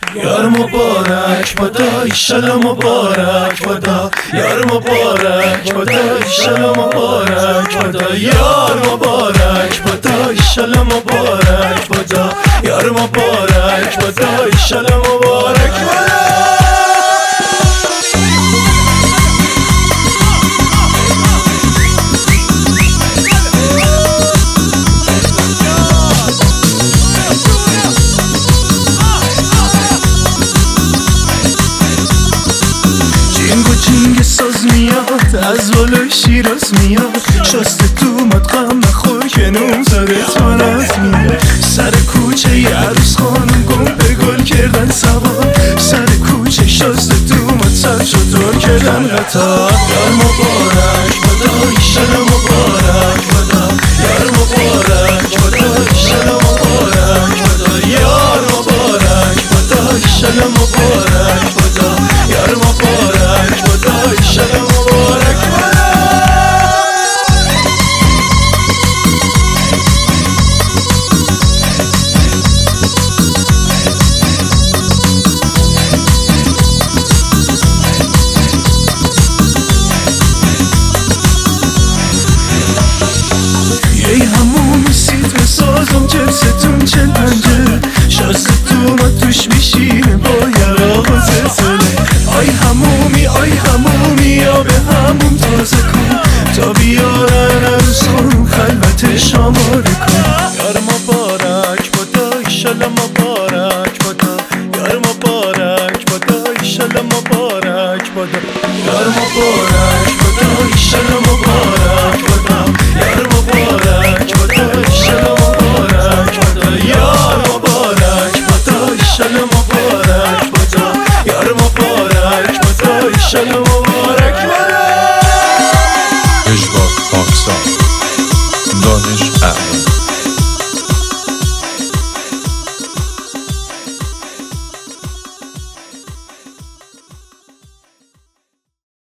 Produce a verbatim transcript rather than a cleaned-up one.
یار مبارک بادا ایشالا مبارک بادا یار مبارک بادا ایشالا مبارک بادا یار مبارک بادا ایشالا مبارک بادا یار مبارک بادا ایشالا مبارک بادا ساز میاد از بالای شیراز میاد شاسته تو مدقم نخور که نوم زده تانت میاد سر کوچه ی عروس خانم گم به گل کردن سوار سر کوچه شاسته تو مد سر شطور کردن قطار یار مبارک بادا ایشالا مبارک بادا یار مبارک بادا ایشالا مبارک بادا یار مبارک بادا ایشالا مبارک بادا یار مبارک بادا ایشالا مبارک بادا یه همون سیت بسازم جلستون چل پنجره شاستون ما توش میشینه با یراق و زلزله آی همومی آی همومی آب هموم تازه کن تا بیارن عروسان خلوتش آماده کن یار مبارک بادا ایشالا مبارک بادا یار مبارک بادا ایشالا مبارک بادا یار مبارک بادا ایشالا مبارک بادا یار مبارک بادا ایشالا مبارک بادا یار مبارک بادا ایشالا مبارک بادا یار مبارک بادا ایشالا